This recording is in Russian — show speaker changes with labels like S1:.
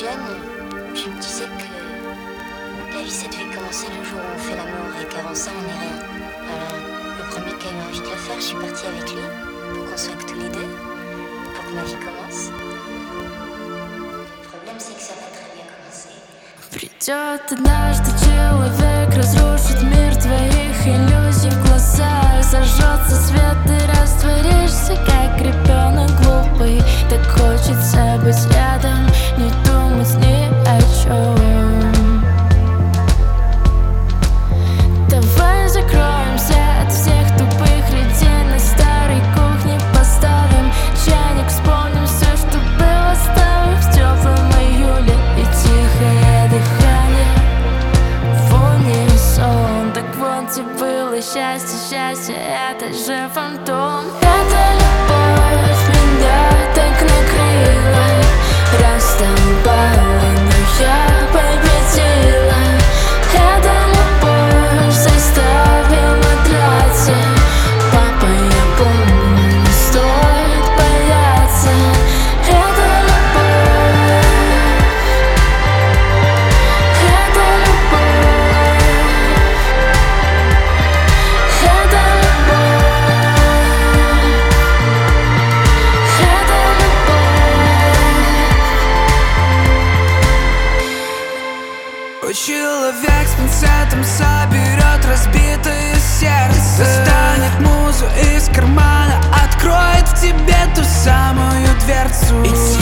S1: jeune, je me disais que la vie ça devait commencer le jour où on fait l'amour et qu'avant ça on n'est rien. Alors le premier qui a eu envie de le faire, je suis partie avec lui pour qu'on soit que tous les deux, pour que ma vie commence. Le problème c'est que ça va très bien commencer.
S2: Придет однажды человек, разрушит мир твоих иллюзий в глазах. Зажжется свет, ты растворишься, как ребенок глупый. Так хочется быть рядом, не думать ни о чем. Давай закроемся от всех тупых людей, на старой кухне поставим чайник, вспомним все, что было с тобой в теплом июле. И тихое дыхание в унисон. Так вот где было счастье, счастье, это же фантом. Эта любовь меня так накрыла, раздолбала, но я победила. Эта любовь заставила драться. Папа, я помню, не стоит бояться. Эта любовь, эта любовь, эта любовь, эта любовь.
S3: Человек с пинцетом соберет разбитое сердце, достанет музу из кармана, откроет в тебе ту самую дверцу.